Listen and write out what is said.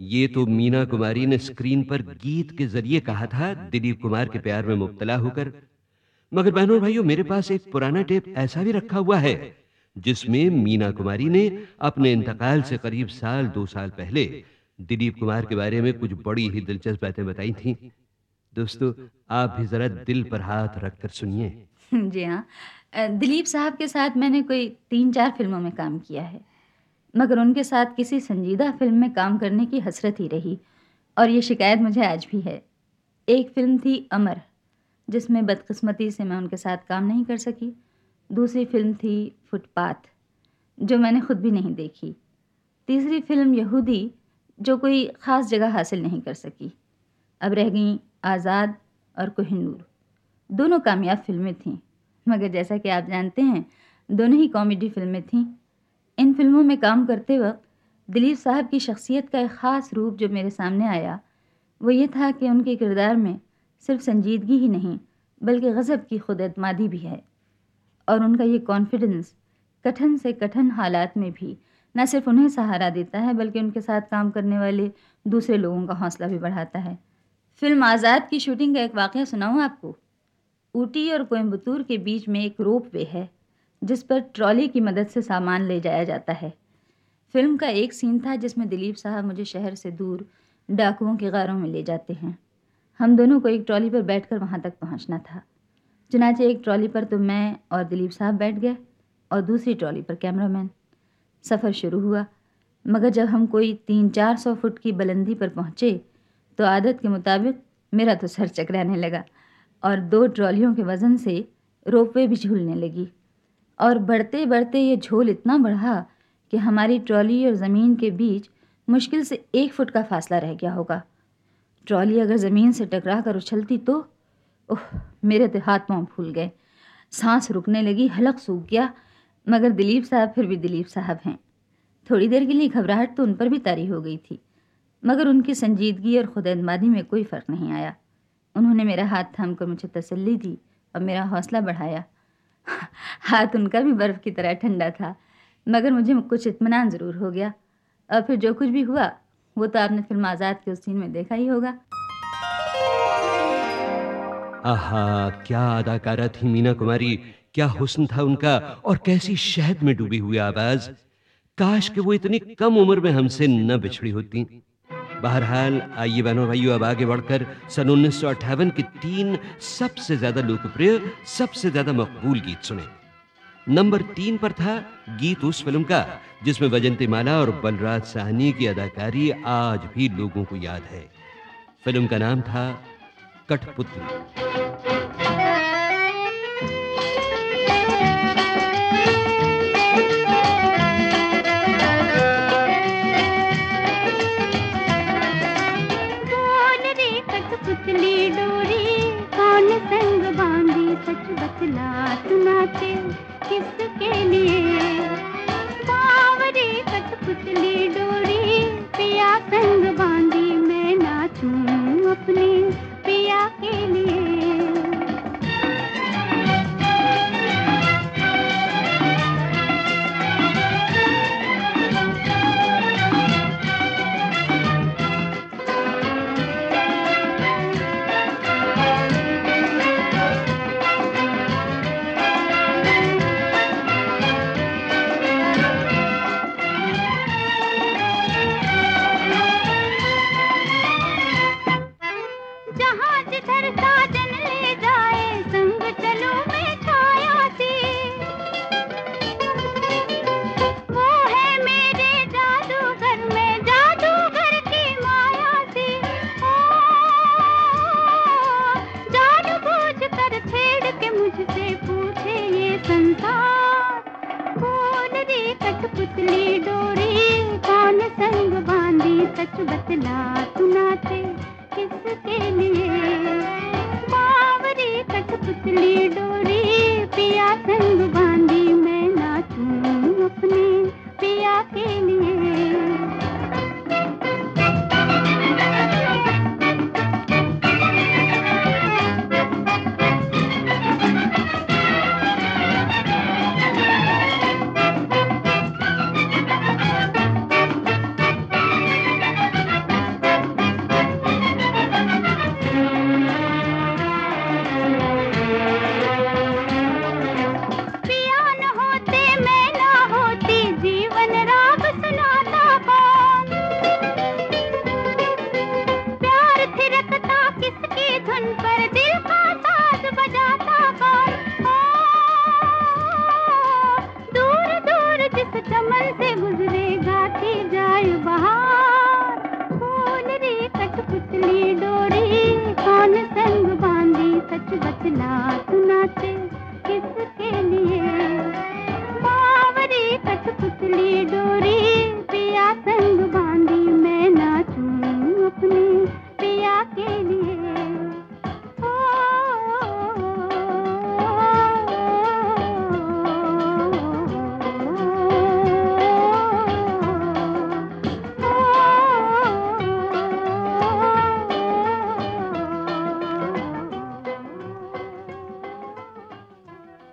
ये तो मीना कुमारी ने स्क्रीन पर गीत के जरिए कहा था, दिलीप कुमार के प्यार में मुब्तला होकर। मगर बहनों और भाइयों, मेरे पास एक पुराना टेप ऐसा भी रखा हुआ है जिसमें मीना कुमारी ने अपने इंतकाल से करीब साल 2 साल पहले दिलीप कुमार के बारे में कुछ बड़ी ही दिलचस्प बातें बताई थीं। दोस्तों, आप भी जरा दिल पर हाथ रखकर सुनिए। जी हाँ। दिलीप साहब के साथ मैंने कोई 3-4 फ़िल्मों में काम किया है, मगर उनके साथ किसी संजीदा फ़िल्म में काम करने की हसरत ही रही और ये शिकायत मुझे आज भी है। एक फ़िल्म थी अमर, जिसमें बदकिस्मती से मैं उनके साथ काम नहीं कर सकी। दूसरी फ़िल्म थी फुटपाथ, जो मैंने खुद भी नहीं देखी। तीसरी फ़िल्म यहूदी, जो कोई ख़ास जगह हासिल नहीं कर सकी। अब रह गईं आज़ाद और कोहिनूर। दोनों कामयाब फ़िल्में थीं, मगर जैसा कि आप जानते हैं, दोनों ही कॉमेडी फ़िल्में थीं। इन फ़िल्मों में काम करते वक़्त दिलीप साहब की शख्सियत का एक ख़ास रूप जो मेरे सामने आया, वो ये था कि उनके किरदार में सिर्फ़ संजीदगी ही नहीं, बल्कि गज़ब की खुद-एतमादी भी है। और उनका ये कॉन्फिडेंस कठिन से कठिन हालात में भी न सिर्फ़ उन्हें सहारा देता है, बल्कि उनके साथ काम करने वाले दूसरे लोगों का हौसला भी बढ़ाता है। फ़िल्म आज़ाद की शूटिंग का एक वाक़या सुनाऊँ आपको? ऊटी और कोयम्बटूर के बीच में एक रोपवे है, जिस पर ट्रॉली की मदद से सामान ले जाया जाता है। फ़िल्म का एक सीन था जिसमें दिलीप साहब मुझे शहर से दूर डाकुओं के गारों में ले जाते हैं। हम दोनों को एक ट्रॉली पर बैठकर वहाँ तक पहुँचना था। चुनांचे एक ट्रॉली पर तो मैं और दिलीप साहब बैठ गए और दूसरी ट्रॉली पर कैमरामैन। सफ़र शुरू हुआ, मगर जब हम कोई 300-400 फुट की बुलंदी पर पहुँचे, तो आदत के मुताबिक मेरा तो सर चकराने लगा और 2 ट्रॉलियों के वज़न से रोपवे भी झूलने लगी। और बढ़ते-बढ़ते ये झोल इतना बढ़ा कि हमारी ट्रॉली और ज़मीन के बीच मुश्किल से 1 फुट का फ़ासला रह गया होगा। ट्रॉली अगर ज़मीन से टकरा कर उछलती तो ओह! मेरे तो हाथ-पाँव फूल गए। साँस रुकने लगी, हलक सूख गया, मगर दिलीप साहब फिर भी दिलीप साहब हैं। थोड़ी देर के लिए घबराहट तो उन पर भी तारी हो गई थी, मगर उनकी संजीदगी और खुद-एतमादी में कोई फ़र्क नहीं आया। उन्होंने मेरा हाथ थामकर मुझे तसल्ली दी और मेरा हौसला बढ़ाया। हाथ उनका भी बर्फ़ की तरह ठंडा था, मगर मुझे कुछ इत्मीनान ज़रूर हो गया। और फिर जो कुछ भी हुआ, वो तो आपने फ़िल्म आज़ाद के उस सीन में देखा ही होगा। आहा! क्या अदाकारा थी मीना कुमारी, क्या हुस्न था उनका और कैसी शहद में डूबी हुई आवाज़। काश कि वो इतनी कम उम्र में हमसे न बिछड़ी होतीं। बहरहाल, आइए बहनों और भाइयों, अब आगे बढ़कर सन 1958 के 3 सबसे ज़्यादा लोकप्रिय, सबसे ज़्यादा मकबूल गीत सुने। नंबर 3 पर था गीत उस फ़िल्म का जिसमें वजंती माला और बलराज साहनी की अदाकारी आज भी लोगों को याद है। फ़िल्म का नाम था कठपुतली। बोल रे कठपुतली डोरी, कौन संग बांधी, सच बतला तू नाचे किसके लिए। बावरे कठपुतली डोरी, पिया संग बांधी, मैं नाचूं अपने पिया के लिए। जहाँ जिधर साजन ले जाए, संग चलो मैं छाया सी। वो है मेरे जादूगर में जादूगर की माया सी। ओ, जान बूझ कर छेड़ के मुझसे पूछे ये संसार। बोल रे कठपुतली डोरी, कौन संग बांधी, सच बतला तू नाचे किसके लिए। बावरी कठपुतली डोरी, पिया संग बांधी, मैं नाचूं अपने पिया के लिए। बतला